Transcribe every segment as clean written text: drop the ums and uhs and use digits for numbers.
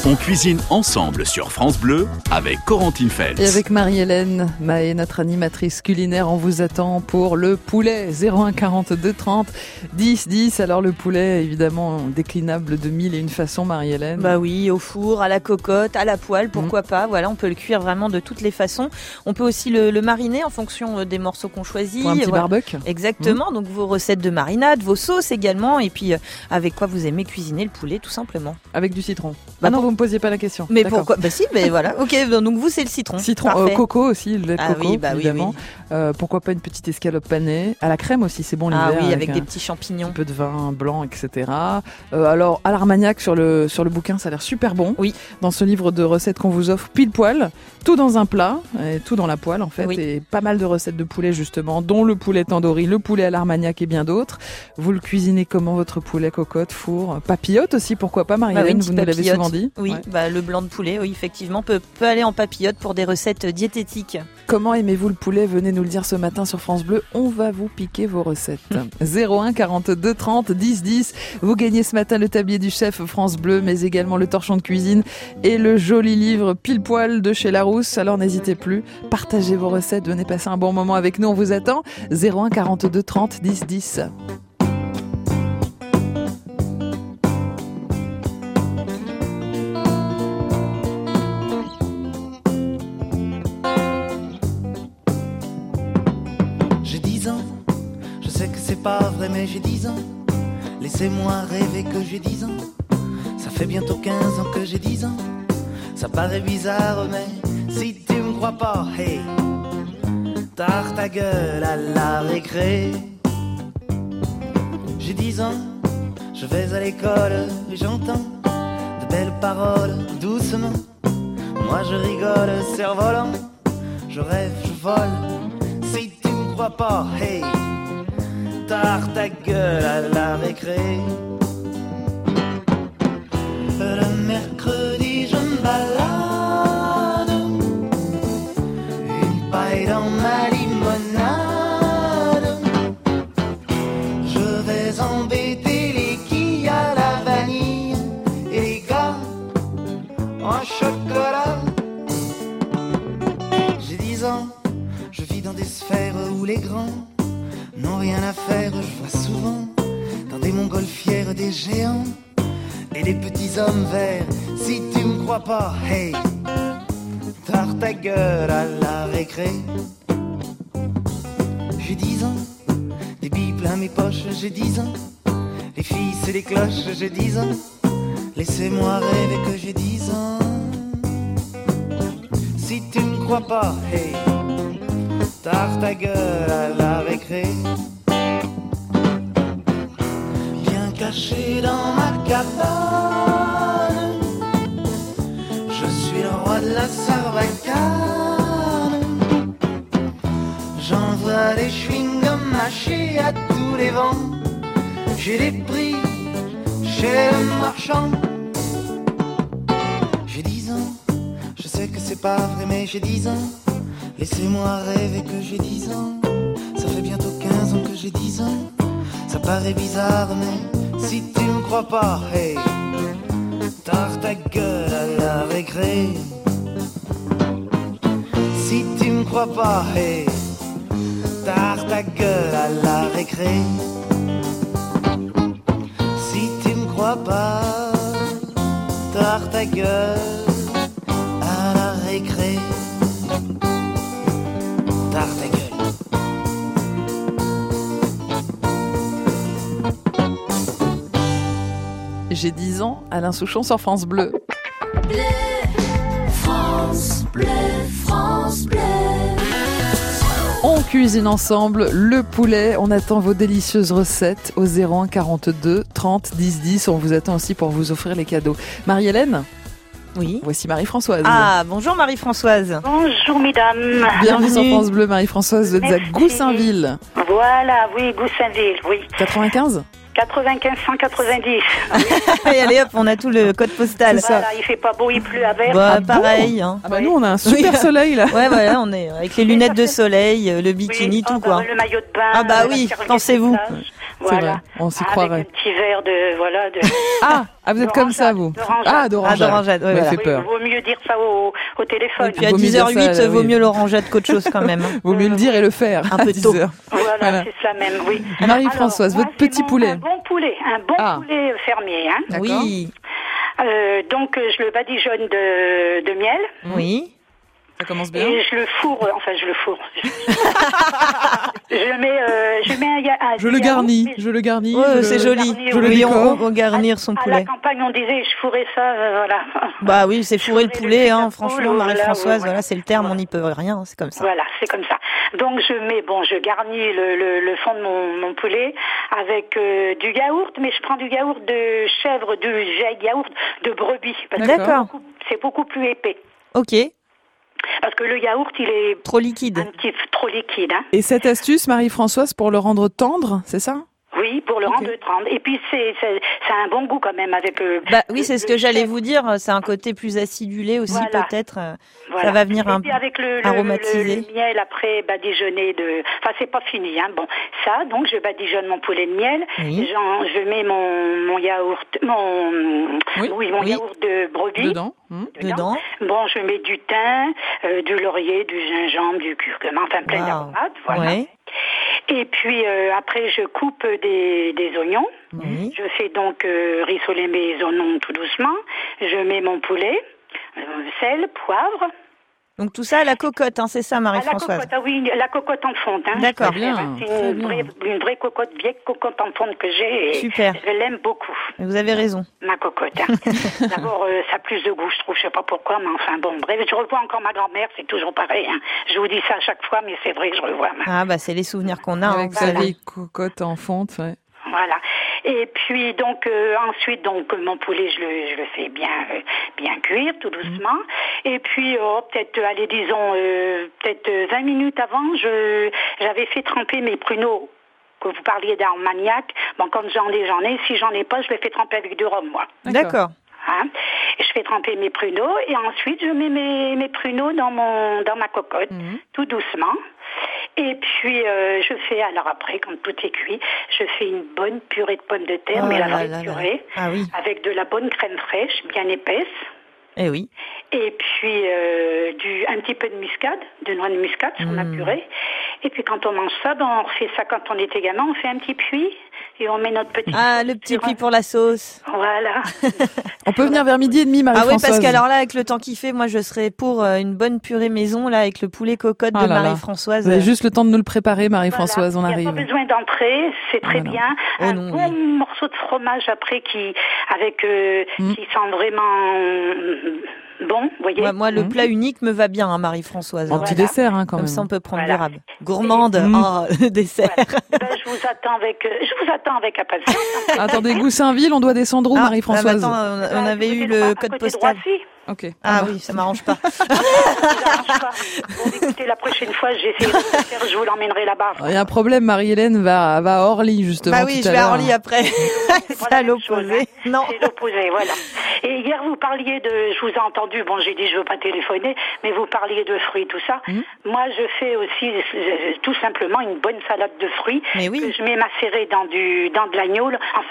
On cuisine ensemble sur France Bleu avec Corentine Feltz. Et avec Marie-Hélène Mahé, notre animatrice culinaire, on vous attend pour le poulet 01 42 30 10 10. Alors le poulet, évidemment, déclinable de mille et une façons, Marie-Hélène. Bah oui, au four, à la cocotte, à la poêle, pourquoi pas. Voilà, on peut le cuire vraiment de toutes les façons. On peut aussi le mariner en fonction des morceaux qu'on choisit. Pour un petit barbecue. Exactement, donc vos recettes de marinade, vos sauces également. Et puis avec quoi vous aimez cuisiner le poulet, tout simplement. Avec du citron. Bah non, vous me posiez pas la question. Mais D'accord. pourquoi? Bah si, mais voilà. Ok, donc vous c'est le citron. Citron, coco aussi, le lait de coco, oui, bah évidemment. Oui. Pourquoi pas une petite escalope panée à la crème aussi, c'est bon l'hiver. Ah oui, avec des petits champignons. Un peu de vin blanc, etc. Alors à l'Armagnac sur le bouquin, ça a l'air super bon. Oui. Dans ce livre de recettes qu'on vous offre, pile poil, tout dans un plat, et tout dans la poêle en fait, oui. Et pas mal de recettes de poulet justement, dont le poulet tandoori, le poulet à l'Armagnac et bien d'autres. Vous le cuisinez comment votre poulet, cocotte, four, papillote aussi, pourquoi pas, Marie-Hélène, vous nous l'avez souvent dit. Oui, ouais. Le blanc de poulet, oui, effectivement, peut aller en papillote pour des recettes diététiques. Comment aimez-vous le poulet? Venez nous le dire ce matin sur France Bleu, on va vous piquer vos recettes. 01 42 30 10 10. Vous gagnez ce matin le tablier du chef France Bleu, mais également le torchon de cuisine et le joli livre Pile Poil de chez Larousse. Alors n'hésitez plus, partagez vos recettes, venez passer un bon moment avec nous, on vous attend. 01 42 30 10 10. Pas vrai mais j'ai 10 ans. Laissez-moi rêver que j'ai 10 ans. Ça fait bientôt 15 ans que j'ai 10 ans. Ça paraît bizarre mais si tu me crois pas, hey, tard ta gueule à la récré. J'ai 10 ans, je vais à l'école et j'entends de belles paroles doucement. Moi je rigole, cerf-volant, je rêve, je vole. Si tu me crois pas, hey, tard ta gueule à la récré. Le mercredi je me balade, une paille dans ma limonade. Je vais embêter les quilles à la vanille et les gars en chocolat. J'ai 10 ans, je vis dans des sphères où les grands n'ont rien à faire, je vois souvent dans des montgolfières des géants et des petits hommes verts. Si tu me crois pas, hey, tard ta gueule à la récré. J'ai 10 ans, des billes plein mes poches, j'ai 10 ans, les filles c'est les cloches, j'ai 10 ans. Laissez-moi rêver que j'ai 10 ans. Si tu me crois pas, hey, tard ta gueule à la récré. Bien caché dans ma cabane, je suis le roi de la sarbacane. J'envoie des chewing-gums mâchés à tous les vents. J'ai des prix chez le marchand. J'ai 10 ans, je sais que c'est pas vrai mais j'ai 10 ans. Laissez-moi rêver que j'ai 10 ans. Ça fait bientôt 15 ans que j'ai 10 ans. Ça paraît bizarre mais si tu me crois pas, hey, tard ta gueule à la récré. Si tu me crois pas, hey, tard ta gueule à la récré. Si tu me crois pas, tard ta gueule à la récré. Tard ta gueule. J'ai 10 ans, Alain Souchon sur France Bleu. Bleu, France Bleu, France Bleu. On cuisine ensemble le poulet. On attend vos délicieuses recettes au 01 42 30 10 10. On vous attend aussi pour vous offrir les cadeaux. Marie-Hélène? Oui. Voici Marie-Françoise. Ah, bonjour Marie-Françoise. Bonjour mesdames. Bienvenue sur France Bleu, Marie-Françoise. Vous êtes à Goussainville. Voilà, oui, Goussainville, oui. 95 95 190. Et allez hop, on a tout le code postal. Voilà, il fait pas beau, il pleut à verre. Bah, Ah pareil. bon Hein. Ah bah nous on a un super soleil là. Ouais, voilà, on est avec les lunettes de soleil, le bikini, oui, tout quoi. Le maillot de bain. Ah bah la oui, serviette pensez-vous. de plage. C'est vrai, on s'y croirait. Avec un petit verre de, voilà, de... Ah, vous êtes comme ça, vous. d'orangeade. D'orangeade. ouais, Ça voilà. fait peur. Vaut mieux dire ça au téléphone. Et puis à Vaut mieux dire 10h08, ça, vaut oui. mieux l'orangeade qu'autre chose quand même. Vaut mieux le dire et le faire. Un peu à tôt. 10 heures. Voilà, c'est ça même, oui. Marie-Françoise, Alors, votre moi, petit c'est poulet. Un bon poulet fermier. Hein. D'accord. Oui, Donc, je le badigeonne de miel. oui. Ça commence bien. Et je le fourre. Je mets Je le garnis. Je le garnis. Ouais, c'est joli. garnir, Je le Oui, décore. on garnir son À la poulet. campagne, on disait, je fourrais ça, voilà. Bah oui, c'est fourrer le Fourrer poulet, le hein. poule, Franchement, voilà, Marie-Françoise, voilà. voilà, c'est le terme, on n'y peut rien, c'est comme ça. Voilà, c'est comme ça. Donc je garnis le fond de mon poulet avec du yaourt, mais je prends du yaourt de chèvre, du yaourt de brebis. Parce que D'accord. c'est beaucoup plus épais. Ok, Parce que le yaourt, il est trop liquide. un petit peu trop liquide. Hein. Et cette astuce, Marie-Françoise, pour le rendre tendre, c'est ça? Oui, pour le rendre tendre. Et puis c'est un bon goût quand même avec. Bah oui, c'est ce que j'allais chèvre. vous dire, c'est un côté plus acidulé aussi Voilà. peut-être. Voilà. Ça va venir Et puis avec le aromatiser. miel après badigeonner de. Enfin, c'est pas fini, hein. Bon, ça, donc je badigeonne mon poulet de miel. Oui. Je mets mon yaourt, mon Oui. yaourt de brebis. Dedans. Dedans. Bon, je mets du thym, du laurier, du gingembre, du curcuma, enfin plein Wow. d'aromates, voilà. Ouais. Et puis après, je coupe des oignons. Oui. Je fais donc rissoler mes oignons tout doucement. Je mets mon poulet, sel, poivre. Donc tout ça à la cocotte, hein, c'est ça, À la Marie-Françoise. cocotte, ah oui, la cocotte en fonte. Hein. D'accord. Très bien, C'est très une vraie cocotte, vieille cocotte en fonte que j'ai. Et Super. je l'aime beaucoup, Vous avez raison. ma cocotte. Hein. D'abord, ça a plus de goût, je trouve. Je sais pas pourquoi, mais enfin bon. Bref, je revois encore ma grand-mère, c'est toujours pareil. Hein. Je vous dis ça à chaque fois, mais c'est vrai que je revois. Ah bah c'est les souvenirs qu'on a. hein, Avec ça. sa vieille cocotte en fonte, ouais. Voilà. Et puis donc ensuite donc mon poulet je le fais bien cuire tout doucement. Et puis peut-être allez disons peut-être 20 minutes avant j'avais fait tremper mes pruneaux que vous parliez d'Armagnac. Bon quand j'en ai. Si j'en ai pas, je les fais tremper avec du rhum moi. D'accord. Hein? Et je fais tremper mes pruneaux et ensuite je mets mes pruneaux dans ma cocotte tout doucement. Et puis je fais alors après quand tout est cuit, je fais une bonne purée de pommes de terre, mais la vraie purée Ah oui. avec de la bonne crème fraîche bien épaisse. Eh oui. Et puis un petit peu de muscade, de noix de muscade sur ma purée. Et puis quand on mange ça, on refait ça quand on était gamin, on fait un petit puits et on met notre petit. Ah, le petit puits pour la sauce. Voilà. On peut venir vers 12h30, Ah Marie-Françoise. oui, parce qu'alors là, avec le temps qu'il fait, moi je serais pour une bonne purée maison, là, avec le poulet cocotte Ah de là là. Marie-Françoise. Vous avez juste le temps de nous le préparer, Marie-Françoise, Voilà. on Il n'y a arrive. pas besoin d'entrer, c'est très Voilà. bien. Oh Un non, bon oui. morceau de fromage après qui sent vraiment bon, vous voyez. Moi, le plat unique me va bien, hein, Marie-Françoise. En petit Voilà. dessert, hein, quand Comme même. ça, on peut prendre Voilà. du rab. Gourmande, oh, le dessert. Ben, je vous attends avec impatience. Attendez, Goussainville, on doit descendre où, Ah, Marie-Françoise? bah, attends, on avait À eu côté le à code côté de postal. Roissy. Ok. Ah oui, ça m'arrange pas. Ça m'arrange pas. Bon, écoutez, la prochaine fois, j'essaierai de le faire, je vous l'emmènerai là-bas. Il y a un problème, Marie-Hélène va à Orly, justement. Bah oui, tout je à vais à l'heure. Orly après. C'est Voilà à la même chose, l'opposé. hein. Non. C'est l'opposé, voilà. Et hier, vous parliez je vous ai entendu, bon, j'ai dit je veux pas téléphoner, mais vous parliez de fruits, tout ça. Moi, je fais aussi, tout simplement, une bonne salade de fruits. Mais oui. Que je mets macérée dans de l'agneau, enfin,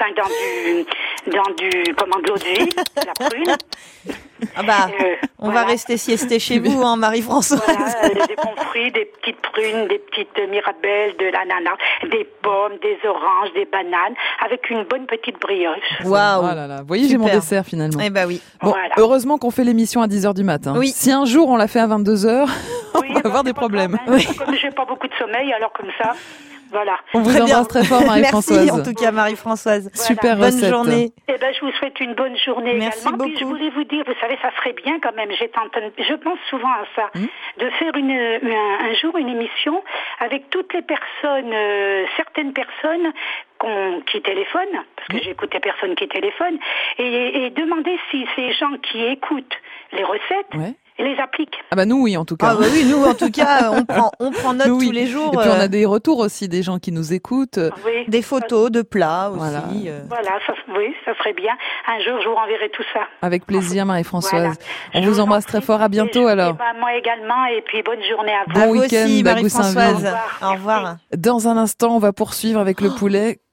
de l'eau de vie, la prune. Ah bah, on va voilà. rester siester chez vous, hein, Marie-Françoise. Voilà, des bons fruits, des petites prunes, des petites mirabelles, de l'ananas, des pommes, des oranges, des bananes, avec une bonne petite brioche. Waouh. Oh là là. Vous voyez, j'ai mon Super. dessert, finalement. Eh bah oui. Bon, Voilà. heureusement qu'on fait l'émission à 10h du matin. Oui. Si un jour on l'a fait à 22h, on Oui, va bah, avoir c'est des pas problèmes. grave, hein. Comme j'ai pas beaucoup de sommeil, alors comme ça, voilà. On vous Très bien. embrasse très fort, Marie-Françoise. Merci en tout cas, Marie-Françoise. Super Bonne recette. journée. Eh ben, je vous souhaite une bonne journée Merci également. Puis je beaucoup. voulais vous dire, vous savez, ça serait bien quand même. Je pense souvent à ça, de faire un jour une émission avec toutes les personnes, certaines personnes qui téléphonent, parce que j'écoute des personnes qui téléphonent, et demander si ces gens qui écoutent les recettes Ouais. les appliquent. Ah bah nous, oui, en tout cas. Ah bah oui, nous en tout cas, on prend note Nous, oui. tous les jours. Et puis on a des retours aussi, des gens qui nous écoutent. Oui. des photos de plats aussi. Voilà. Voilà, oui, ça serait bien. Un jour, je vous renverrai tout ça. Avec plaisir, Marie-Françoise. Voilà. On Je vous embrasse en très prie. fort. À bientôt, Et alors. moi également, et puis bonne journée à vous. Bon À vous week-end aussi, à Marie-Françoise. Goussainville. Au revoir. Dans un instant, on va poursuivre avec le poulet.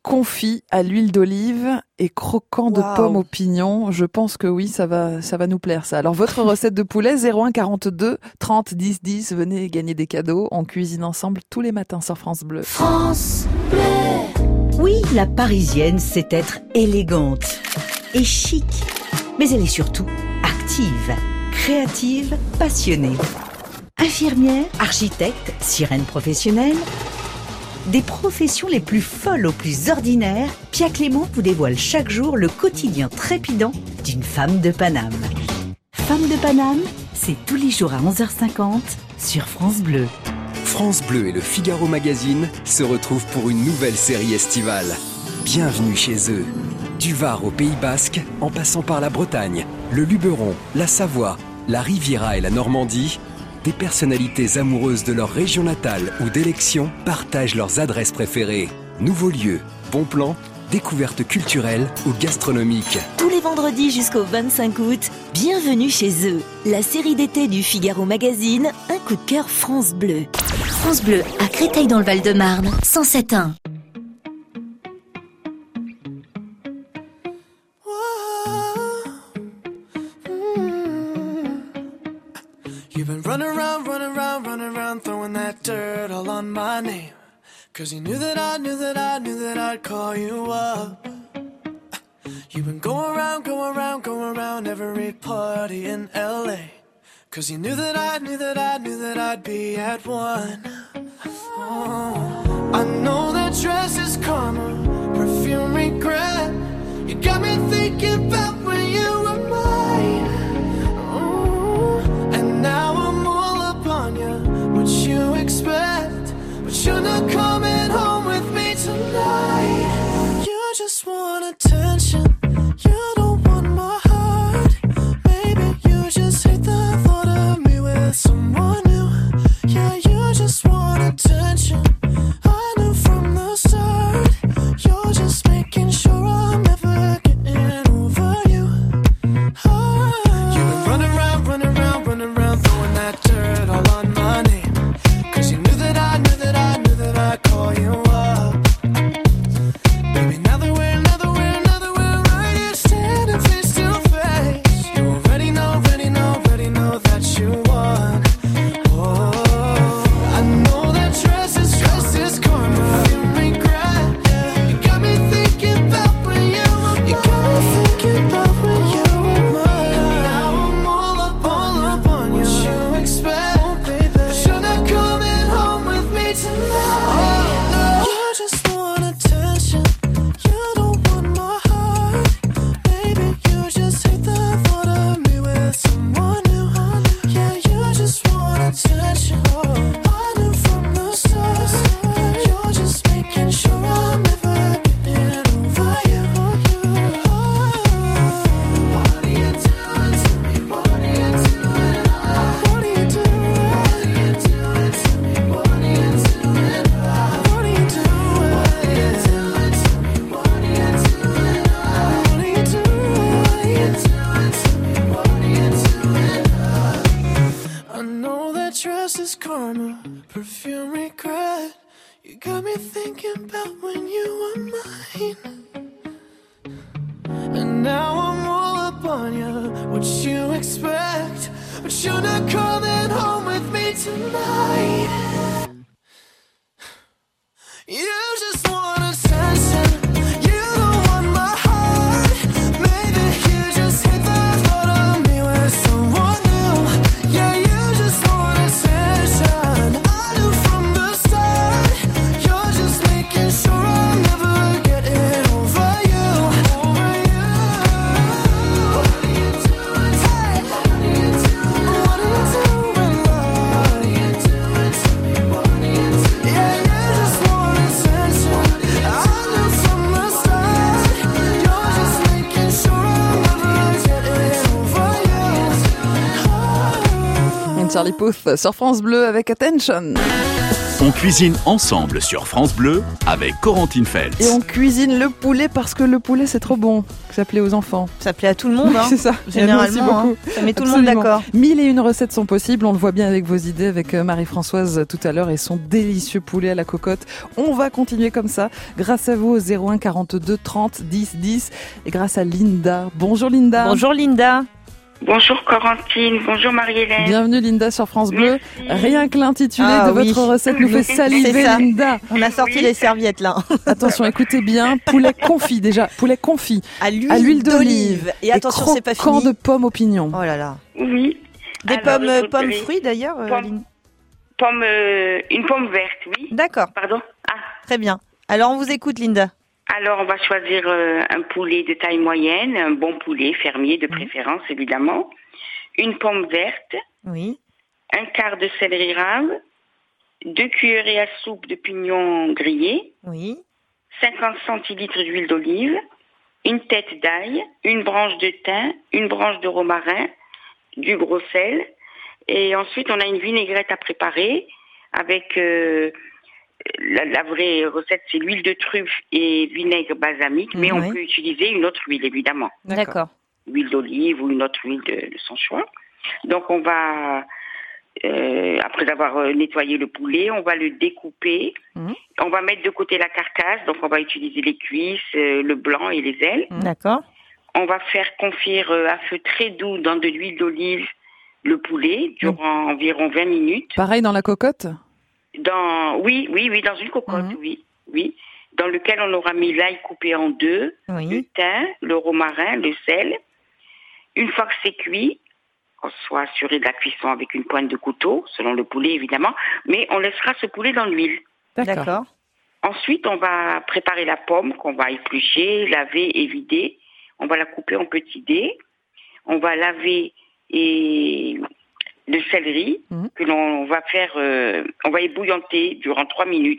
confit à l'huile d'olive et croquant de pommes aux pignons. Je pense que oui, ça va nous plaire ça. Alors votre recette de poulet 01 42 30 10 10. Venez gagner des cadeaux. On cuisine ensemble tous les matins sur France Bleu. France Bleu. Oui, la Parisienne sait être élégante et chic. Mais elle est surtout active, créative, passionnée. Infirmière, architecte, sirène professionnelle, des professions les plus folles aux plus ordinaires, Pia Clément vous dévoile chaque jour le quotidien trépidant d'une femme de Paname. Femme de Paname, c'est tous les jours à 11h50 sur France Bleu. France Bleu et le Figaro Magazine se retrouvent pour une nouvelle série estivale. Bienvenue chez eux. Du Var au Pays Basque, en passant par la Bretagne, le Luberon, la Savoie, la Riviera et la Normandie, des personnalités amoureuses de leur région natale ou d'élection partagent leurs adresses préférées. Nouveaux lieux, bons plans, découvertes culturelles ou gastronomiques. Tous les vendredis jusqu'au 25 août, bienvenue chez eux. La série d'été du Figaro Magazine, un coup de cœur France Bleu. France Bleu à Créteil dans le Val-de-Marne, 107.1. You've been running around, throwing that dirt all on my name. 'Cause you knew that I'd call you up. You've been going around every party in LA. 'Cause you knew that I'd be at one. Oh, I know that dress is karma, perfume regret. You got me thinking about when you were mine. Now I'm all up on you, what you expect? But you're not coming home with me tonight. You just want attention, you don't want my heart. Maybe you just hate the thought of me with someone new. Yeah, you just want attention, I knew from the start. You're just making sure I'm never getting over you. You've been running around throwing that dirt all on my name. 'Cause you knew that I'd call you up. Baby, now that we're right here standing face to face, you already know that you won. Oh, I know that dress is karma, you regret. You got me thinking about when you were mine. Now I'm all up on you. What you expect? But you're not coming home with me tonight. You just want attention, you don't want my heart. Maybe you just hate the thought of me with someone new. Yeah, you just want attention, I knew from the start. You're just making sure I'm never getting over you. What are you doing to me? What are you doing? What are you doing? What are you doing to me? What are you doing? What are you doing? What are you doing to me? What are you doing? What are you doing to me? What are you doing? I know that dress is karma, perfume regret. You got me thinking about when you were mine. And now I'm all up on you, what you expect? But you're not coming home with me tonight. You just want attention, you don't want my heart. Maybe you just hate the thought of me with someone new. Yeah, you just want attention, I knew from the start. You're just making sure I'm never getting over you. What are you doing? What are you doing? What are you doing, love? What are you doing to me? What are you doing? Yeah, you just want attention, I knew from the start. You're just making sure I'm never getting over you. Charlie Puth sur France Bleu avec Attention. On cuisine ensemble sur France Bleu avec Corentine Feltz. Et on cuisine le poulet parce que le poulet c'est trop bon. Ça plaît aux enfants. Ça plaît à tout le monde, hein. C'est ça. Généralement, ça met tout le monde d'accord. 1001 recettes sont possibles, on le voit bien avec vos idées, avec Marie-Françoise tout à l'heure et son délicieux poulet à la cocotte. On va continuer comme ça, grâce à vous au 01 42 30 10 10 et grâce à Linda. Bonjour Linda. Bonjour Linda. Bonjour Corentine, bonjour Marie-Hélène. Bienvenue Linda sur France Bleu. Merci. Rien que l'intitulé de votre recette nous fait saliver Linda. On a sorti les serviettes là. Attention, écoutez bien, poulet confit déjà, poulet confit à l'huile d'olive. Et attention, c'est pas fini. De pommes aux pignons. Oh là là. Oui. Des pommes fruits d'ailleurs. Une pomme verte, oui. D'accord. Pardon. Très bien. Alors on vous écoute Linda. Alors, on va choisir un poulet de taille moyenne, un bon poulet fermier de préférence, évidemment. Une pomme verte. Oui. Un quart de céleri rave. 2 cuillerées à soupe de pignons grillés. Oui. 50 centilitres d'huile d'olive. Une tête d'ail. Une branche de thym. Une branche de romarin. Du gros sel. Et ensuite, on a une vinaigrette à préparer avec... La vraie recette, c'est l'huile de truffe et vinaigre balsamique, mais on peut utiliser une autre huile, évidemment. D'accord. Huile d'olive ou une autre huile de son choix. Donc, on va, après avoir nettoyé le poulet, on va le découper. On va mettre de côté la carcasse, donc on va utiliser les cuisses, le blanc et les ailes. D'accord. On va faire confire à feu très doux dans de l'huile d'olive le poulet durant environ 20 minutes. Pareil dans la cocotte ? Oui, dans une cocotte, oui. Dans lequel on aura mis l'ail coupé en deux, le thym, le romarin, le sel. Une fois que c'est cuit, on soit assuré de la cuisson avec une pointe de couteau, selon le poulet évidemment, mais on laissera ce poulet dans l'huile. D'accord. Ensuite, on va préparer la pomme qu'on va éplucher, laver et vider. On va la couper en petits dés. On va laver le céleri que l'on va faire, on va ébouillanter durant 3 minutes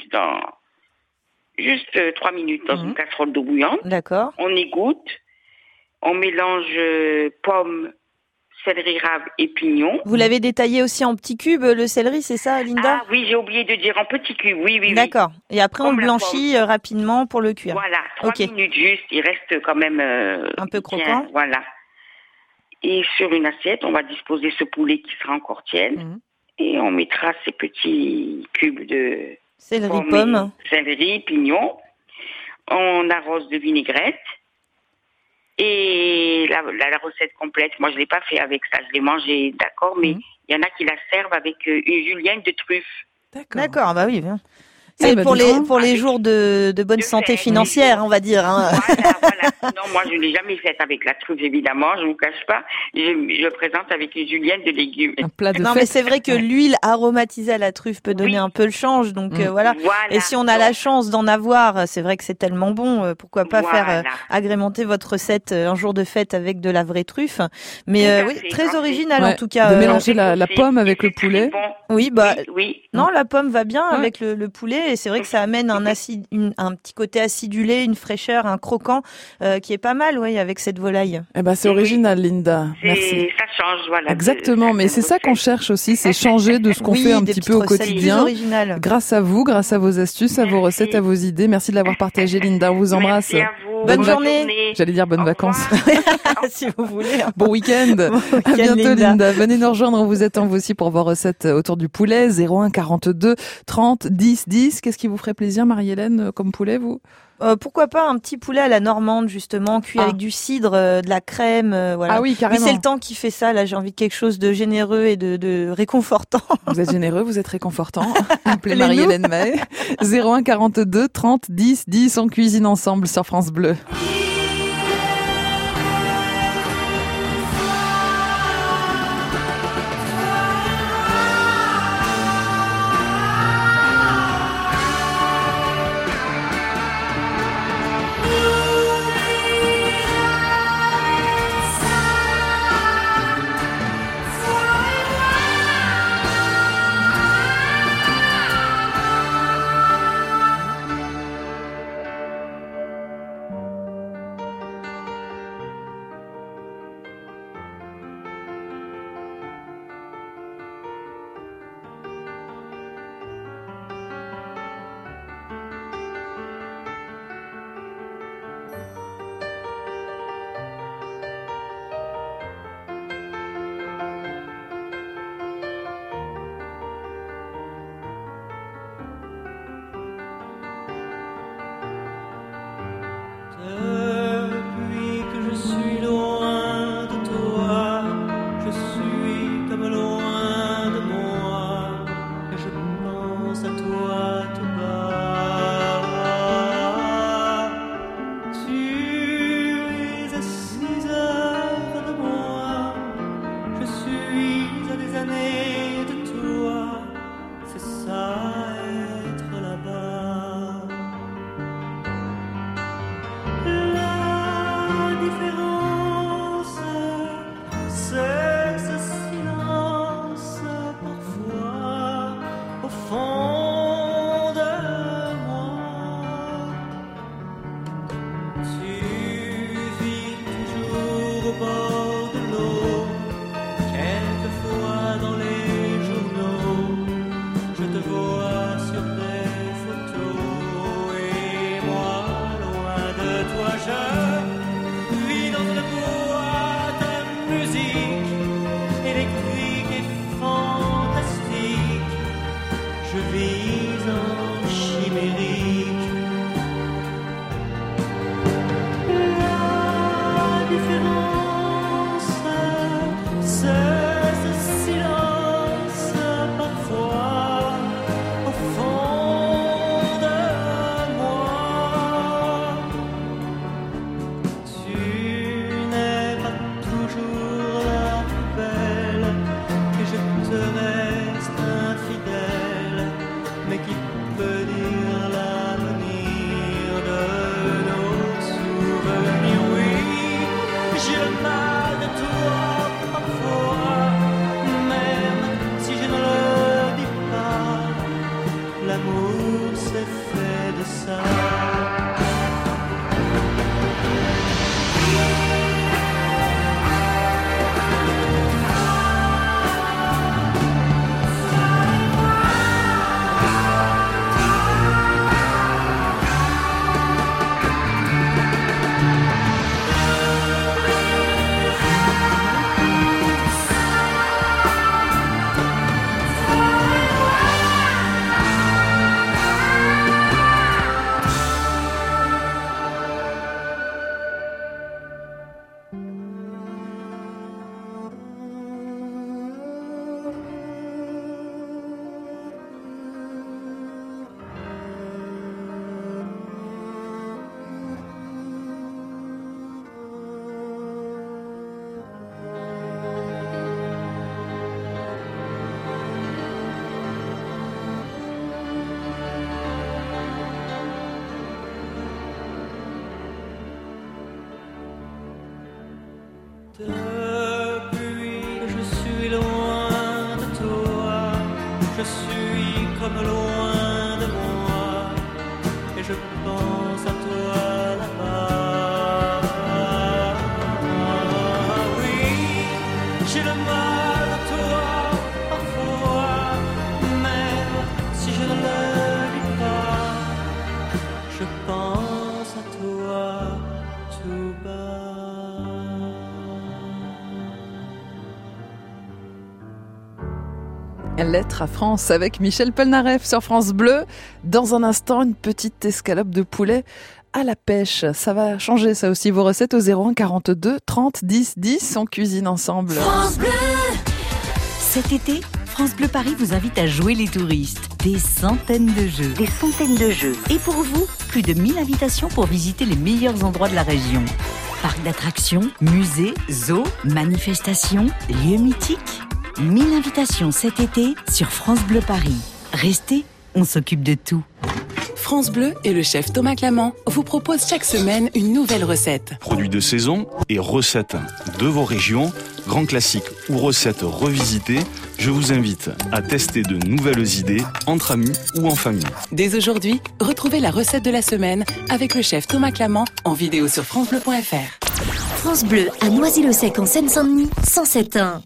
juste 3 minutes dans une casserole d'eau bouillante. D'accord. On égoutte, on mélange pommes, céleri rave et pignons. Vous l'avez détaillé aussi en petits cubes, le céleri, c'est ça, Linda ? Ah oui, j'ai oublié de dire en petits cubes, oui. D'accord. Et après, on le blanchit rapidement pour le cuire. Voilà, 3 minutes juste, il reste quand même... un peu croquant. Voilà. Et sur une assiette, on va disposer ce poulet qui sera encore tiède. Et on mettra ces petits cubes de céleri, céleri, pignons. On arrose de vinaigrette. Et la recette complète, moi je ne l'ai pas fait avec ça, je l'ai mangé, d'accord, mais il y en a qui la servent avec une julienne de truffe. D'accord, bah oui, bien. C'est pour les jours de bonne santé financière, on va dire. Hein. Voilà. Non, moi, je ne l'ai jamais faite avec la truffe, évidemment. Je ne vous cache pas. Je présente avec une julienne de légumes. Un plat de fête. Mais c'est vrai que l'huile aromatisée à la truffe peut donner un peu le change. Donc, voilà. Et si on a la chance d'en avoir, c'est vrai que c'est tellement bon. Pourquoi pas faire agrémenter votre recette un jour de fête avec de la vraie truffe. Mais très original en tout cas. De mélanger la pomme avec le poulet. Bon. Oui. Non, la pomme va bien avec le poulet. Et c'est vrai que ça amène un petit côté acidulé, une fraîcheur, un croquant qui est pas mal, avec cette volaille. Eh ben, c'est original, Linda. Merci. Ça change, voilà. Exactement, mais c'est ça qu'on cherche aussi, c'est changer de ce qu'on fait un petit peu au quotidien. Grâce à vous, grâce à vos astuces, à vos recettes, à vos idées. Merci de l'avoir partagé, Linda. On vous embrasse. Merci à vous. Bonne journée. J'allais dire bonnes vacances. Si vous voulez. Bon week-end. À bientôt, Linda. Venez nous rejoindre. On vous attend vous aussi pour vos recettes autour du poulet. 01 42 30 10 10. Qu'est-ce qui vous ferait plaisir, Marie-Hélène, comme poulet, vous? Pourquoi pas un petit poulet à la normande, justement, cuit avec du cidre, de la crème, voilà. Ah oui, carrément. Oui, c'est le temps qui fait ça, là, j'ai envie de quelque chose de généreux et de réconfortant. Vous êtes généreux, vous êtes réconfortant. Appelez Marie-Hélène Mahé. 01 42 30 10 10, on cuisine ensemble sur France Bleu. bord de l'eau. Quelquefois dans les journaux, je te vois sur des photos. Et moi, loin de toi, je vis dans une boîte à musique électrique et fantastique. Je vis en chimérique. La différence, c'est ce silence parfois au fond de moi. Tu n'es pas toujours la plus belle et je te reste infidèle, mais qui peut dire l'avenir de nos souvenirs? Oui, j'ai le mal de toi parfois, même si je ne le dis pas. L'amour c'est fait de ça. Depuis que je suis loin de toi, je suis comme loin de moi, et je pense à toi là-bas. Oui, j'ai le mal de toi parfois, même si je ne le dis pas, je pense à toi tout bas. Lettre à France avec Michel Polnareff sur France Bleu. Dans un instant, une petite escalope de poulet à la pêche. Ça va changer ça aussi, vos recettes au 01 42 30 10 10. On cuisine ensemble. France Bleu. Cet été, France Bleu Paris vous invite à jouer les touristes. Des centaines de jeux. Des centaines de jeux. Et pour vous, plus de 1000 invitations pour visiter les meilleurs endroits de la région. Parcs d'attractions, musées, zoos, manifestations, lieux mythiques. 1000 invitations cet été sur France Bleu Paris. Restez, on s'occupe de tout. France Bleu et le chef Thomas Clamant vous proposent chaque semaine une nouvelle recette. Produits de saison et recettes de vos régions, grands classiques ou recettes revisitées, je vous invite à tester de nouvelles idées entre amis ou en famille. Dès aujourd'hui, retrouvez la recette de la semaine avec le chef Thomas Clamant en vidéo sur francebleu.fr. France Bleu à Noisy-le-Sec en Seine-Saint-Denis, 107.1.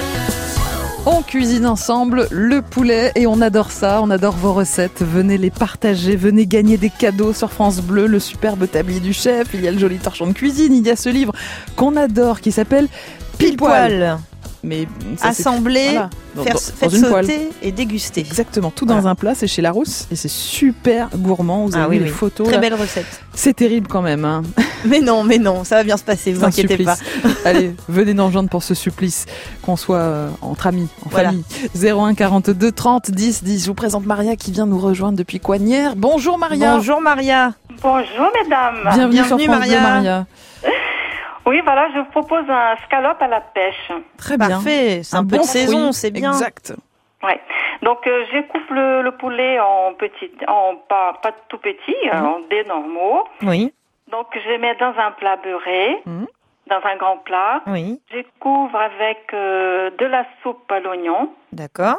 On cuisine ensemble le poulet et on adore ça, on adore vos recettes. Venez les partager, venez gagner des cadeaux sur France Bleu, le superbe tablier du chef, il y a le joli torchon de cuisine, il y a ce livre qu'on adore qui s'appelle Pile Poil. Mais ça, assembler, voilà, faire sauter et déguster. Exactement, tout dans un plat, c'est chez Larousse et c'est super gourmand. Vous avez les photos. Très là. belle recette. C'est terrible quand même. Hein. Mais non, ça va bien se passer, vous inquiétez pas. Allez, venez nous rejoindre pour ce supplice, qu'on soit entre amis, en famille. 01 42 30 10 10. Je vous présente Maria qui vient nous rejoindre depuis Coignières. Bonjour Maria. Bonjour Maria. Bonjour mesdames. Bienvenue sur France Bleu, Maria. Oui, voilà, je vous propose un scalope à la pêche. Très bien. Parfait, c'est un peu de saison, c'est bien. Exact. Ouais. Donc, je coupe le poulet en petit, pas tout petit, en dés normaux. Oui. Donc, je les mets dans un plat beurré, dans un grand plat. Oui. Je couvre avec de la soupe à l'oignon. D'accord.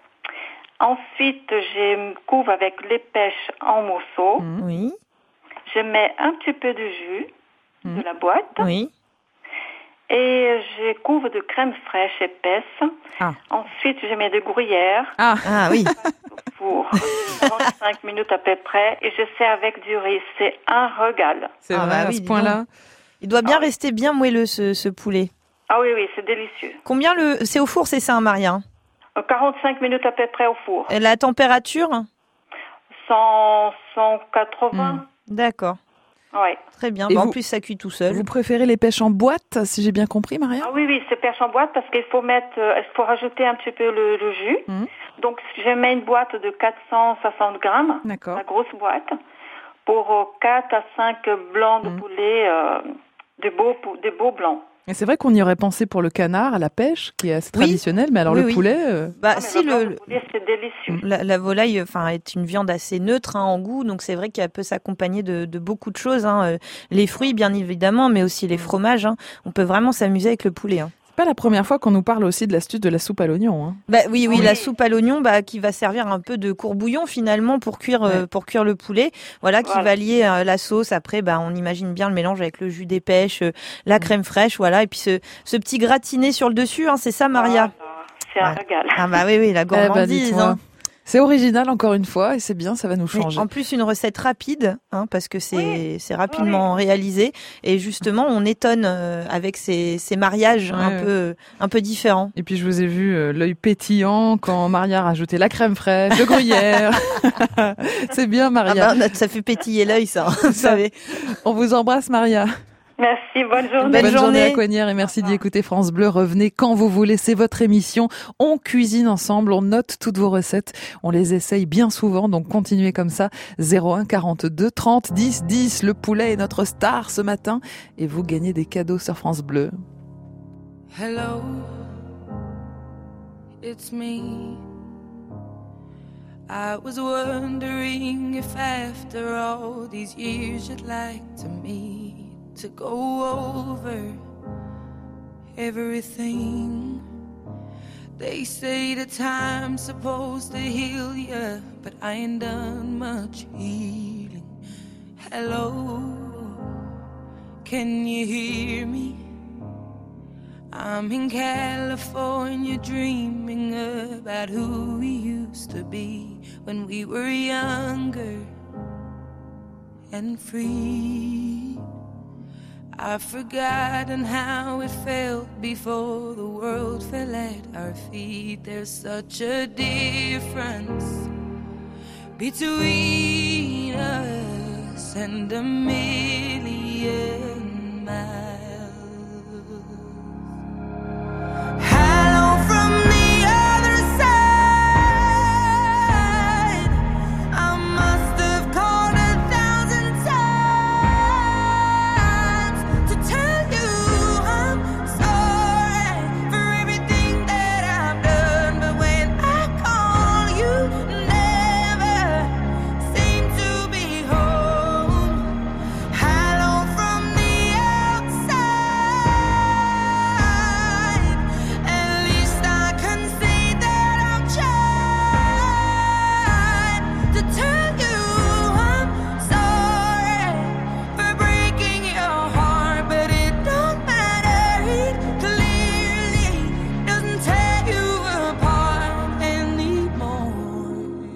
Ensuite, je couvre avec les pêches en morceaux. Oui. Je mets un petit peu de jus de la boîte. Oui. Et je couvre de crème fraîche épaisse. Ensuite, je mets de gruyère. Oui. Pour 45 minutes à peu près. Et je sers avec du riz. C'est un régal. C'est vrai, à ce point-là. Il doit bien rester bien moelleux, ce poulet. Ah oui, c'est délicieux. Combien c'est au four, c'est ça, Maria? 45 minutes à peu près au four. Et la température? 180. D'accord. Oui. Très bien. En plus, ça cuit tout seul. Vous préférez les pêches en boîte, si j'ai bien compris, Maria? Ah oui, c'est pêche en boîte parce qu'il faut rajouter un petit peu le jus. Donc, je mets une boîte de 460 grammes. D'accord. La grosse boîte. Pour 4 à 5 blancs de poulet, de beaux blancs. Et c'est vrai qu'on y aurait pensé pour le canard à la pêche, qui est assez traditionnel, mais alors le poulet... le poulet, c'est délicieux. La volaille est une viande assez neutre en goût, donc c'est vrai qu'elle peut s'accompagner de beaucoup de choses. Les fruits, bien évidemment, mais aussi les fromages. On peut vraiment s'amuser avec le poulet. C'est pas la première fois qu'on nous parle aussi de l'astuce de la soupe à l'oignon. Oui, la soupe à l'oignon qui va servir un peu de courbouillon finalement pour cuire le poulet. Qui va lier la sauce. Après, on imagine bien le mélange avec le jus des pêches, la crème fraîche, et puis ce petit gratiné sur le dessus, c'est ça, Maria? C'est un régal. Oui, la gourmandise. C'est original encore une fois et c'est bien, ça va nous changer. En plus, une recette rapide, parce que c'est rapidement réalisé et justement, on étonne avec ces mariages un peu différents. Et puis, je vous ai vu l'œil pétillant quand Maria a rajouté la crème fraîche, le gruyère. C'est bien, Maria. Ça fait pétiller l'œil, ça, vous savez. On vous embrasse, Maria. Merci, bonne journée. Bonne journée à Coignières et merci d'y écouter France Bleu. Revenez quand vous voulez, c'est votre émission. On cuisine ensemble, on note toutes vos recettes, on les essaye bien souvent, donc continuez comme ça. 01 42 30 10 10. Le poulet est notre star ce matin et vous gagnez des cadeaux sur France Bleu. Hello, it's me. I was wondering if after all these years you'd like to meet. To go over everything. They say the time's supposed to heal ya, but I ain't done much healing. Hello, can you hear me? I'm in California dreaming about who we used to be when we were younger and free. I've forgotten how it felt before the world fell at our feet. There's such a difference between us and a million miles. Hello from the other side. I must have called 1,000 times to tell you I'm sorry for everything that I've done. But when I call, you never seem to be home. Hello from the outside. At least I can say that I've tried to tell you I'm sorry for breaking your heart, but it don't matter. It clearly doesn't tear you apart anymore.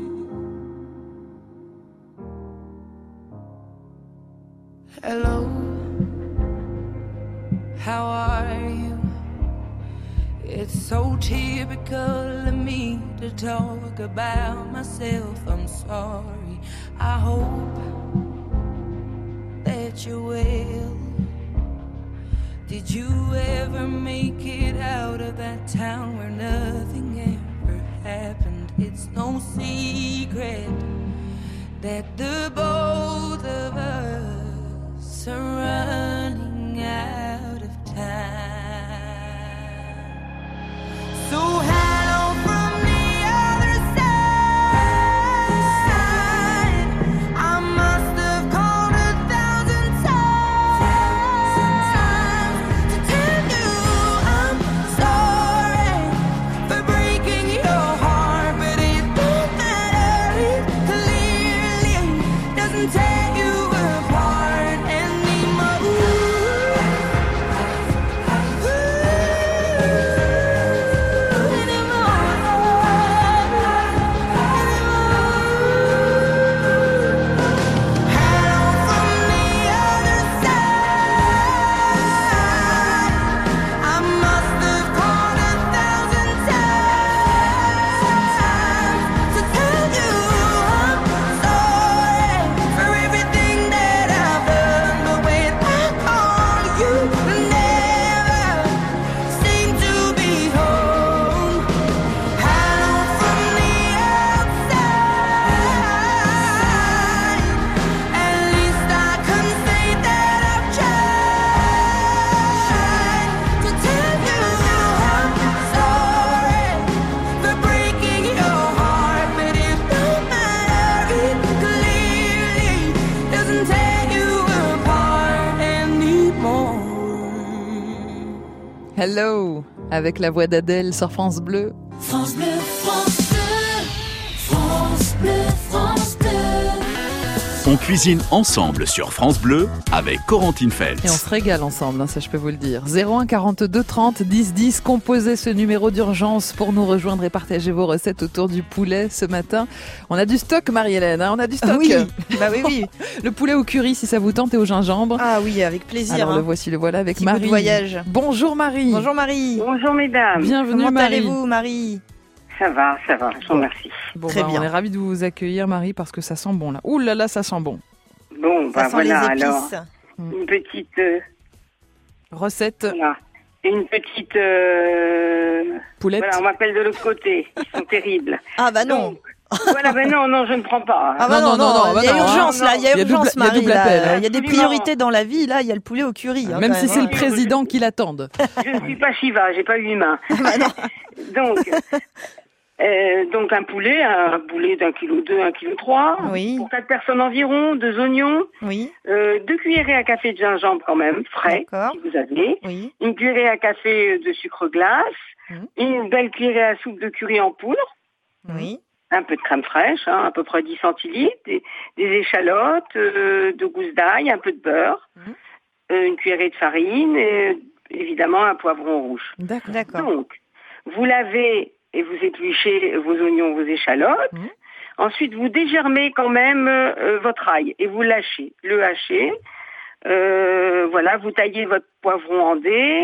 Hello, how are you? It's so typical of me to talk about myself. I'm sorry. I hope that you're well. Did you ever make it out of that town where nothing ever happened? It's no secret that the both of us are running out of time. So hello from the other side. I must have called 1,000 times to tell you I'm sorry for breaking your heart, but it don't matter. It clearly doesn't tear you apart anymore. Hello, avec la voix d'Adèle sur France Bleu. France Bleu, France Bleu, France Bleu, France Bleu. On cuisine ensemble sur France Bleu avec Corentine Feltz. Et on se régale ensemble, ça je peux vous le dire. 01 42 30 10 10, composez ce numéro d'urgence pour nous rejoindre et partager vos recettes autour du poulet ce matin. On a du stock, Marie-Hélène, on a du stock. Oui, bah oui. Le poulet au curry si ça vous tente et au gingembre. Ah oui, avec plaisir. Alors le voici, le voilà avec Petit Marie. bout de voyage. Bonjour Marie. Bonjour Marie. Bonjour mesdames. Bienvenue Comment Marie. allez-vous Marie? Ça va, je vous remercie. Bon, Très bien. On est ravis de vous accueillir Marie parce que ça sent bon là. Ouh là là, ça sent bon. Bon, Ça sent voilà les alors. épices. Une petite... Recette. Voilà. Une petite... Poulette. Voilà, on m'appelle de l'autre côté. Ils sont terribles. Ah bah non. Donc, voilà, ben non, je ne prends pas. Ah bah non, il y a urgence là, il y a urgence Marie. double appel, hein. Il y a des priorités dans la vie, là, il y a le poulet au curry. Même si c'est le président qui l'attende. Je ne suis pas Shiva, j'ai pas 8 mains. Bah non. Donc un poulet d'1,2 kg, 1,3 kg. Oui. Pour 4 personnes environ, 2 oignons. Oui. 2 cuillerées à café de gingembre quand même, frais, si vous avez. Oui. Une cuillerée à café de sucre glace. Une belle cuillerée à soupe de curry en poudre. Oui. Un peu de crème fraîche, à peu près 10 centilitres. Des échalotes, de gousses d'ail, un peu de beurre. Une cuillerée de farine et évidemment un poivron rouge. D'accord. Donc, vous lavez et vous épluchez vos oignons, vos échalotes. Ensuite, vous dégermez quand même votre ail et vous lâchez. Le hachez. Voilà, vous taillez votre poivron en dés.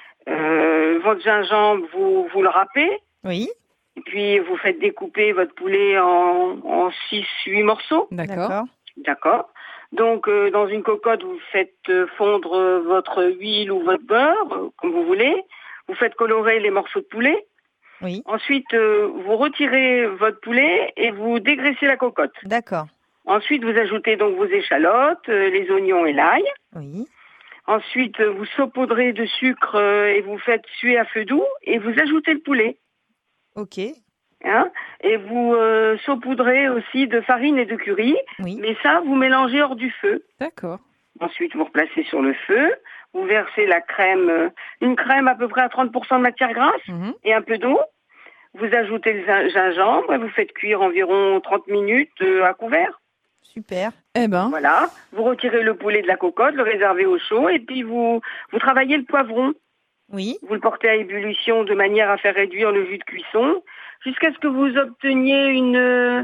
Votre gingembre, vous le râpez. Oui. Et puis, vous faites découper votre poulet en 6-8 morceaux. D'accord. Donc, dans une cocotte, vous faites fondre votre huile ou votre beurre, comme vous voulez. Vous faites colorer les morceaux de poulet. Oui. Ensuite, vous retirez votre poulet et vous dégraissez la cocotte. D'accord. Ensuite, vous ajoutez donc vos échalotes, les oignons et l'ail. Oui. Ensuite, vous saupoudrez de sucre et vous faites suer à feu doux et vous ajoutez le poulet. Ok. Et vous saupoudrez aussi de farine et de curry. Oui. Mais ça, vous mélangez hors du feu. D'accord. Ensuite, vous replacez sur le feu. Vous versez la crème, une crème à peu près à 30% de matière grasse et un peu d'eau. Vous ajoutez le gingembre et vous faites cuire environ 30 minutes à couvert. Super. Eh ben. Voilà. Vous retirez le poulet de la cocotte, le réservez au chaud et puis vous travaillez le poivron. Oui. Vous le portez à ébullition de manière à faire réduire le jus de cuisson jusqu'à ce que vous obteniez une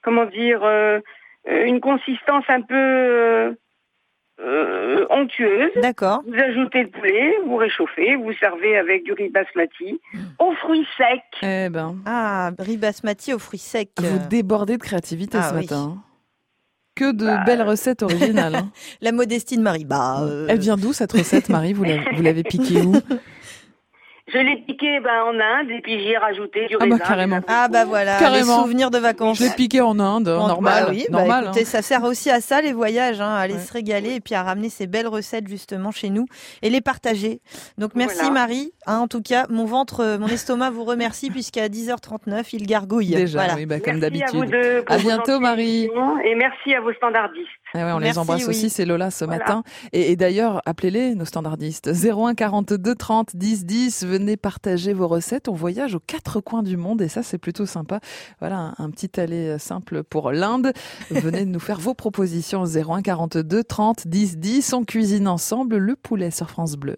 consistance un peu onctueuse. D'accord. Vous ajoutez le poulet, vous réchauffez, vous servez avec du riz basmati aux fruits secs. Eh ben. Ah, riz basmati aux fruits secs. Vous débordez de créativité ce oui. matin. Que de belles recettes originales. La modestie de Marie. Elle vient d'où cette recette, Marie? Vous l'avez piquée où? Je l'ai piqué en Inde et puis j'y ai rajouté du raisin. Carrément. Ah bah voilà, Carrément. les souvenirs de vacances. Je l'ai piqué en Inde, normal. Oui, normal écoutez, ça sert aussi à ça les voyages, à aller se régaler et puis à ramener ces belles recettes justement chez nous et les partager. Donc merci Marie, en tout cas mon estomac vous remercie puisqu'à 10h39 il gargouille. Déjà, voilà. oui, comme d'habitude. À vous deux pour à bientôt Marie. Et merci à vos standardistes. On les embrasse aussi, c'est Lola ce matin. Et d'ailleurs, appelez-les, nos standardistes. 01 42 30 10 10, venez partager vos recettes. On voyage aux 4 coins du monde et ça, c'est plutôt sympa. Voilà, un petit aller simple pour l'Inde. Venez nous faire vos propositions au 01 42 30 10 10. On cuisine ensemble le poulet sur France Bleu.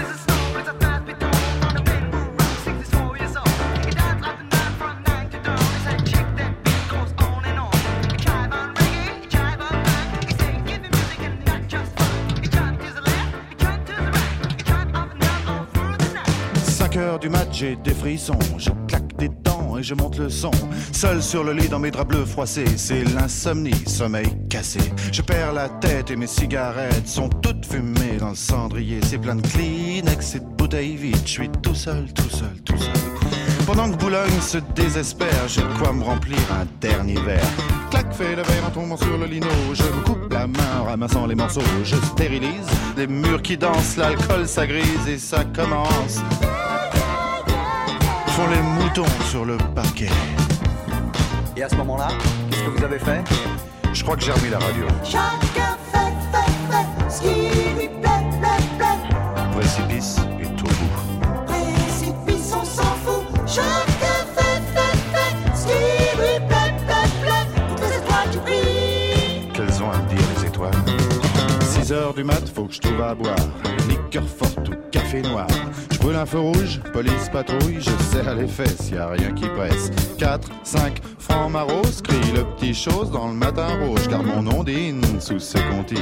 Du match, j'ai des frissons, je claque des dents et je monte le son. Seul sur le lit dans mes draps bleus froissés, c'est l'insomnie, sommeil cassé. Je perds la tête et mes cigarettes sont toutes fumées dans le cendrier. C'est plein de Kleenex et de bouteilles vides, je suis tout seul. Pendant que Boulogne se désespère, j'ai de quoi me remplir un dernier verre. Clac, fait le verre en tombant sur le lino. Je me coupe la main en ramassant les morceaux. Je stérilise les murs qui dansent, l'alcool ça grise et ça commence. Font les moutons sur le parquet. Et à ce moment-là, qu'est-ce que vous avez fait? Je crois que j'ai remis la radio. Chacun fait ce qui lui plaît. Précipice et tout bout. du mat, faut que je trouve à boire. Liqueur forte ou café noir. Je brûle un feu rouge, police patrouille, je serre les fesses, y a rien qui presse. 4, 5 francs maros, crie le petit chose dans le matin rouge, car mon ondine sous ce comptine.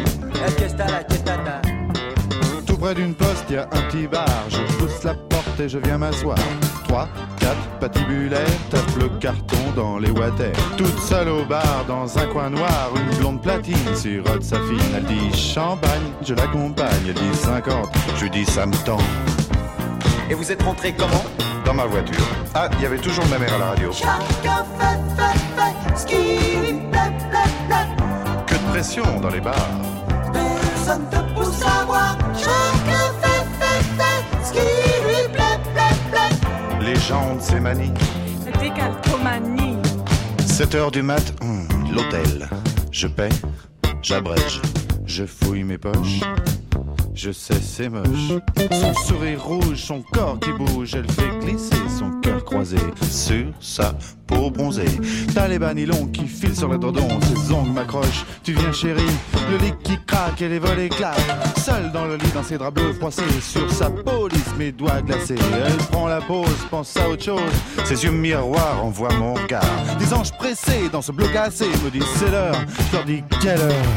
Tout près d'une poste, y a un petit bar, je pousse la porte et je viens m'asseoir. 3, 4 patibulaires, tape le carton dans les water. Toute seule au bar, dans un coin noir, une blonde platine sirote sa fine. Elle dit champagne, je l'accompagne, elle dit 50, je lui dis ça me tend. Et vous êtes rentré comment? Dans ma voiture. Ah, il y avait toujours ma mère à la radio. Chacun fait, ce qui lui plaît. Que de pression dans les bars. Personne te pousse à boire. Chacun fait, ce qui lui plaît. Les gens de ces manies. La décalcomanie. 7h du mat, l'hôtel. Je paie, j'abrège, je fouille mes poches. Je sais, c'est moche. Son sourire rouge, son corps qui bouge, elle fait glisser son cœur croisé sur sa peau bronzée. T'as les bas nylons qui filent sur le dodon, ses ongles m'accrochent. Tu viens chérie, le lit qui craque et les volets claquent. Seule dans le lit, dans ses draps bleus froissés, sur sa peau lisse, mes doigts glacés. Elle prend la pause, pense à autre chose. Ses yeux miroirs envoient mon regard. Des anges pressés dans ce bloc cassé me disent c'est l'heure. Je leur dis quelle heure.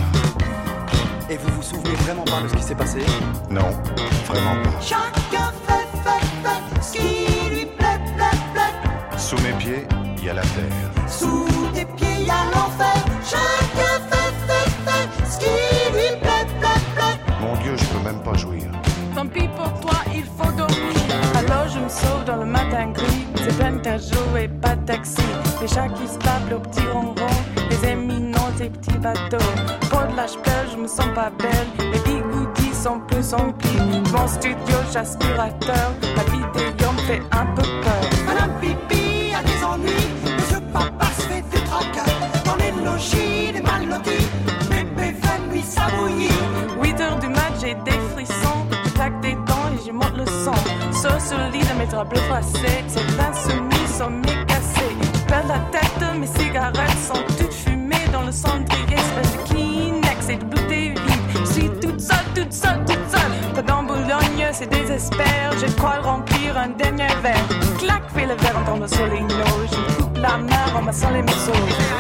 Et vous vous souvenez vraiment pas de ce qui s'est passé? Non, vraiment pas. Chacun fait, ce qui lui plaît. Sous mes pieds, il y a la terre. Sous tes pieds, il y a l'enfer. Chacun fait, ce qui lui plaît. Mon Dieu, je peux même pas jouir. Tant pis pour toi, il faut dormir. Alors je me sauve dans le matin gris. C'est peine à jouer, pas de taxi. Les chats qui se tapent au petit ronron. Les éminents, ces petits bateaux. Pour de l'âge pleure, je me sens pas belle. Les bigoudis sont plus remplis. Mon studio, j'aspirateur. La vidéo me fait un peu peur. Madame Pipi a des ennuis. Monsieur Papa se fait des tracas. Dans les logis, les mal lotis. Bébé fait nuit, ça bouillit. 8h du mat, j'ai des frissons. Je claque des dents et j'y monte le son. Sur le lit de mes draps bleus froissés. Ces insoumis sont mi-cassés. Je perds la tête, mes cigarettes sont toutes fumées dans le cendrier. Espèce de Kleenex et de bouteille vide. Je suis toute seule. Pendant Boulogne, c'est désespère. Je crois remplir un dernier verre. Clac, fais le verre en tombant sur les noix. Je me coupe la main en massant les morceaux.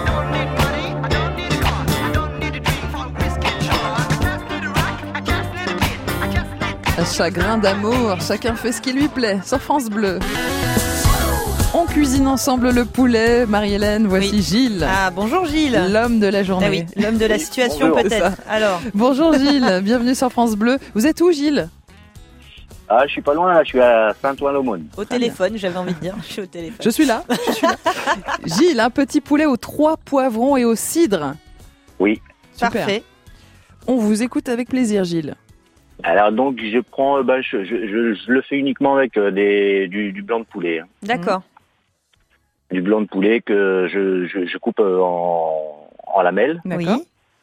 Un chagrin d'amour, chacun fait ce qui lui plaît, sur France Bleu. On cuisine ensemble le poulet. Marie-Hélène, voici Gilles. Ah, bonjour Gilles. L'homme de la journée. Ah oui, l'homme de la situation Bonjour. peut-être. Alors. Bonjour Gilles, bienvenue sur France Bleu. Vous êtes où Gilles? Ah, je suis pas loin, là, je suis à Saint-Ouen-l'Aumône. Au téléphone, j'avais envie de dire. Je suis au téléphone. Je suis là. Gilles, un petit poulet aux 3 poivrons et au cidre. Oui. Super. Parfait. On vous écoute avec plaisir Gilles. Alors donc je prends, je le fais uniquement avec du blanc de poulet. D'accord. Du blanc de poulet que je coupe en lamelles. D'accord.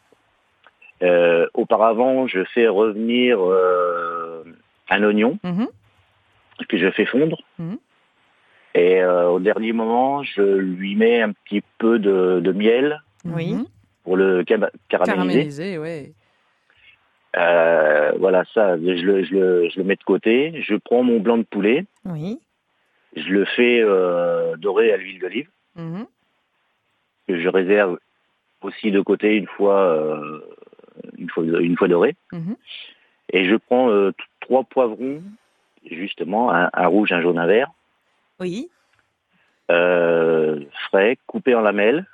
Auparavant, je fais revenir un oignon que je fais fondre. Et au dernier moment, je lui mets un petit peu de miel pour le caraméliser. Oui. Voilà, ça, je le mets de côté. Je prends mon blanc de poulet. Oui. Je le fais dorer à l'huile d'olive. Que je réserve aussi de côté une fois doré. Et je prends 3 poivrons, justement, un rouge, un jaune, un vert. Oui. Frais, coupés en lamelles.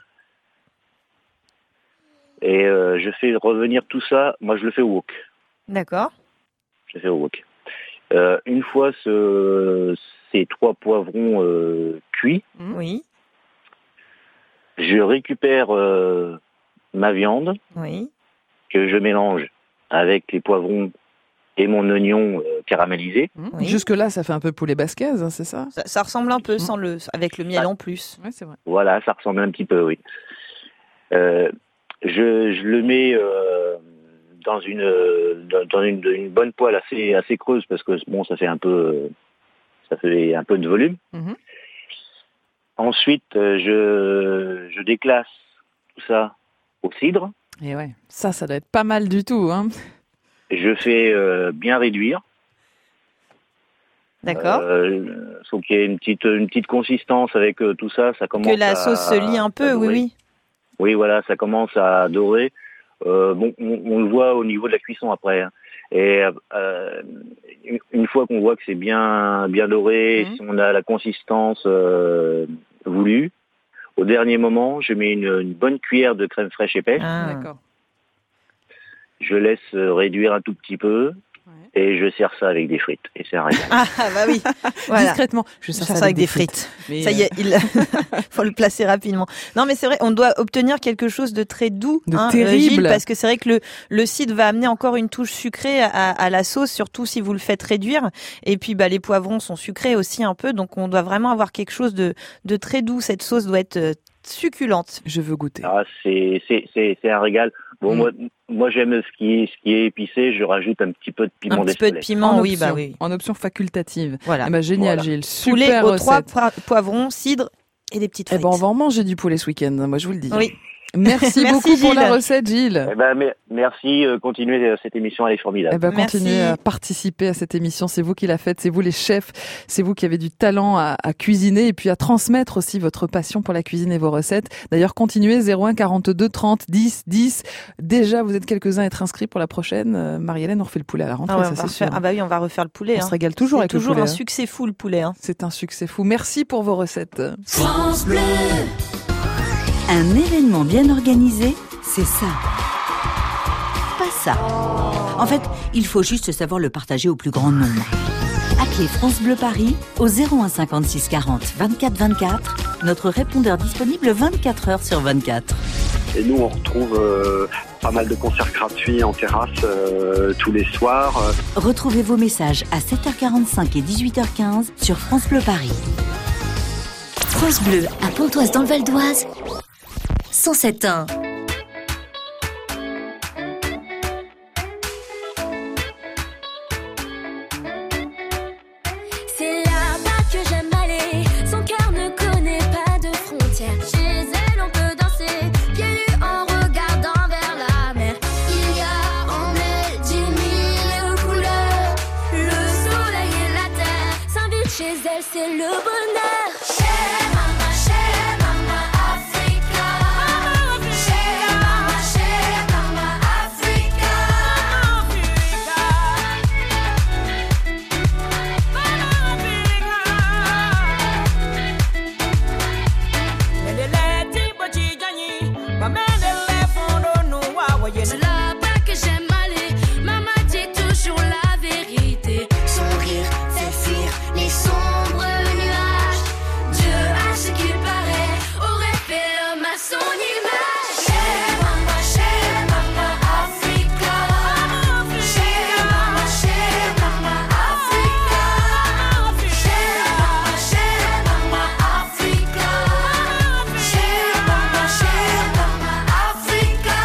Et je fais revenir tout ça, moi je le fais au wok. D'accord. Je le fais au wok. Une fois ces 3 poivrons cuits, oui. Je récupère ma viande, que je mélange avec les poivrons et mon oignon caramélisé. Oui. Jusque-là, ça fait un peu poulet basquez, hein, c'est ça? Ça ressemble un peu avec le miel en plus. Ouais, c'est vrai. Voilà, ça ressemble un petit peu, oui. Je le mets dans une bonne poêle assez creuse parce que bon, ça fait un peu de volume. Ensuite, je déclasse tout ça au cidre. Et ouais, ça doit être pas mal du tout, hein. je fais bien réduire. D'accord. Faut qu'il y ait une petite consistance avec tout ça. Ça commence que la sauce se lie un peu, oui. Oui, voilà, ça commence à dorer. Bon, on le voit au niveau de la cuisson après. Hein. Et une fois qu'on voit que c'est bien doré, si on a la consistance voulue, au dernier moment, je mets une bonne cuillère de crème fraîche épaisse. Ah, d'accord. Je laisse réduire un tout petit peu. Et je sers ça avec des frites. Et c'est un régal. Ah bah oui, voilà. Discrètement, je sers ça avec des frites. Mais ça y est, il faut le placer rapidement. Non mais c'est vrai, on doit obtenir quelque chose de très doux, terrible. Gilles, parce que c'est vrai que le cidre va amener encore une touche sucrée à la sauce, surtout si vous le faites réduire. Et puis les poivrons sont sucrés aussi un peu, donc on doit vraiment avoir quelque chose de très doux. Cette sauce doit être succulente. Je veux goûter. Ah, c'est un régal. Bon, moi j'aime ce qui est épicé, je rajoute un petit peu de piment d'Espelette. Un petit peu de piment, oui. En option facultative. Voilà. Génial, voilà. Gilles. Super poulet aux recette. 3 poivrons, cidre et des petites frites. On va en manger du poulet ce week-end, moi je vous le dis. Oui. Merci beaucoup pour la recette, Gilles. Merci, continuez cette émission, elle est formidable. Continuez à participer à cette émission, c'est vous qui la faites, c'est vous les chefs, c'est vous qui avez du talent à cuisiner et puis à transmettre aussi votre passion pour la cuisine et vos recettes. D'ailleurs, continuez 01 42 30 10 10. Déjà, vous êtes quelques-uns à être inscrits pour la prochaine. Marie-Hélène, on refait le poulet à la rentrée, ça c'est sûr. Ah bah oui, on va refaire le poulet. On se régale toujours avec le poulet. C'est toujours un succès fou le poulet. C'est un succès fou. Merci pour vos recettes. France Bleu. Un événement bien organisé, c'est ça. Pas ça. En fait, il faut juste savoir le partager au plus grand nombre. Appelez France Bleu Paris au 01 56 40 24 24. Notre répondeur disponible 24 heures sur 24. Et nous, on retrouve pas mal de concerts gratuits en terrasse tous les soirs. Retrouvez vos messages à 7h45 et 18h15 sur France Bleu Paris. France Bleu à Pontoise dans le Val d'Oise. 107.1. C'est là-bas que j'aime aller. Son cœur ne connaît pas de frontières. Chez elle, on peut danser, pieds nus en regardant vers la mer. Il y a en elle 10 000 couleurs. Le soleil et la terre s'invitent chez elle, c'est le bonheur. C'est là-bas que j'aime aller. Maman dit toujours la vérité. Son rire fait fuir les sombres nuages. Dieu, à ce qu'il paraît, aurait fait l'homme à son image. Chez Mama Africa. Chez Mama Africa. Chez Mama Africa. Chez Mama Africa.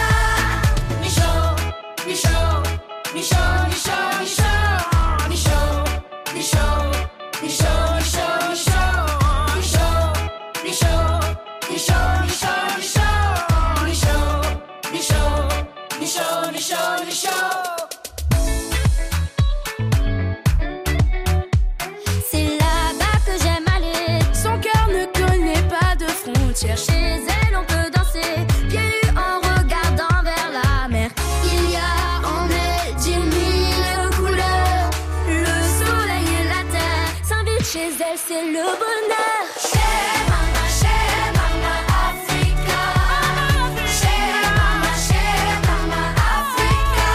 C'est là-bas que j'aime aller. Son cœur ne connaît pas de frontières. Chez elle, on peut danser, pieds nus en regardant vers la mer. Il y a en elle 10 000 couleurs. Le soleil et la terre s'invitent chez elle, c'est le bonheur. Chez Mama Africa. Chez Mama Africa.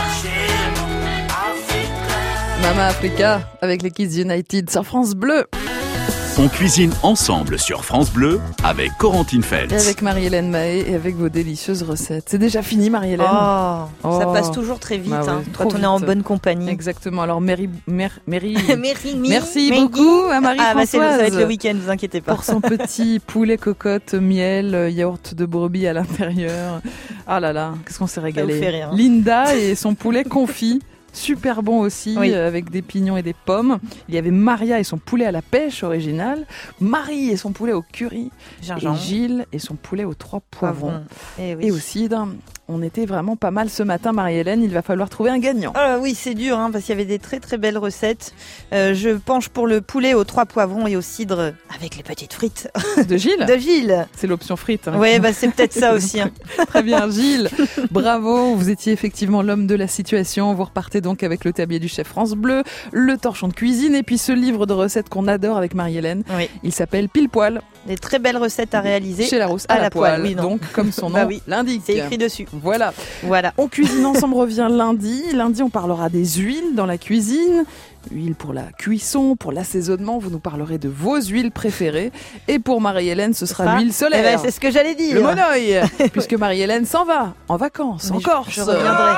Mama Africa avec les Kids United sur France Bleu. On cuisine ensemble sur France Bleu avec Corentine Feltz. Et avec Marie-Hélène Mahé et avec vos délicieuses recettes. C'est déjà fini, Marie-Hélène. Ça passe toujours très vite quand on est en bonne compagnie. Exactement. Alors merci Merci beaucoup à Marie-Françoise. Ça va être le week-end, vous inquiétez pas. Pour son petit poulet cocotte, miel, yaourt de brebis à l'intérieur. Ah là là, qu'est-ce qu'on s'est régalé. Ça vous fait rire. Linda et son poulet confit. Super bon aussi, avec des pignons et des pommes. Il y avait Maria et son poulet à la pêche original, Marie et son poulet au curry, et Gilles et son poulet aux 3 poivrons. Et au cidre. On était vraiment pas mal ce matin, Marie-Hélène. Il va falloir trouver un gagnant. Oui, c'est dur, parce qu'il y avait des très très belles recettes. Je penche pour le poulet aux 3 poivrons et au cidre avec les petites frites. De Gilles. De Gilles. C'est l'option frites. Oui, c'est peut-être ça aussi. Très bien, Gilles. Bravo, vous étiez effectivement l'homme de la situation. Vous repartez donc avec le tablier du chef France Bleu, le torchon de cuisine et puis ce livre de recettes qu'on adore avec Marie-Hélène. Il s'appelle Pile Poil. Des très belles recettes à réaliser. Chez Larousse, à la poêle. Oui, donc, comme son nom l'indique. C'est écrit dessus. Voilà. On cuisine ensemble revient lundi. Lundi, on parlera des huiles dans la cuisine. Huile pour la cuisson, pour l'assaisonnement. Vous nous parlerez de vos huiles préférées. Et pour Marie-Hélène, ce sera l'huile solaire. C'est ce que j'allais dire. Le monoeil. Puisque Marie-Hélène s'en va en vacances en Corse. Je reviendrai.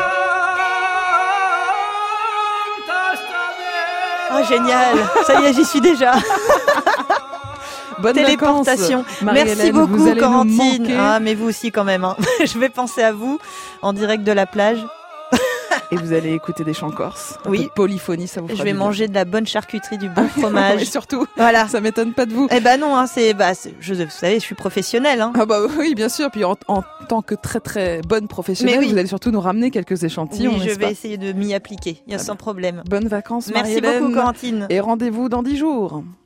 Génial. Ça y est, j'y suis déjà. Bonne téléportation. Merci beaucoup, Corentine. Mais vous aussi quand même. Je vais penser à vous en direct de la plage. Et vous allez écouter des chants corses. Un peu de polyphonie, ça vous fera Je vais manger de la bonne charcuterie, du bon fromage. Et surtout, voilà. Ça m'étonne pas de vous. Eh ben non, vous savez, je suis professionnelle. Oui, bien sûr. Puis en tant que très très bonne professionnelle, vous allez surtout nous ramener quelques échantillons. Oui, je vais essayer de m'y appliquer, sans problème. Bonnes vacances, Marie-Hélène. Merci beaucoup, Corentine. Et rendez-vous dans 10 jours.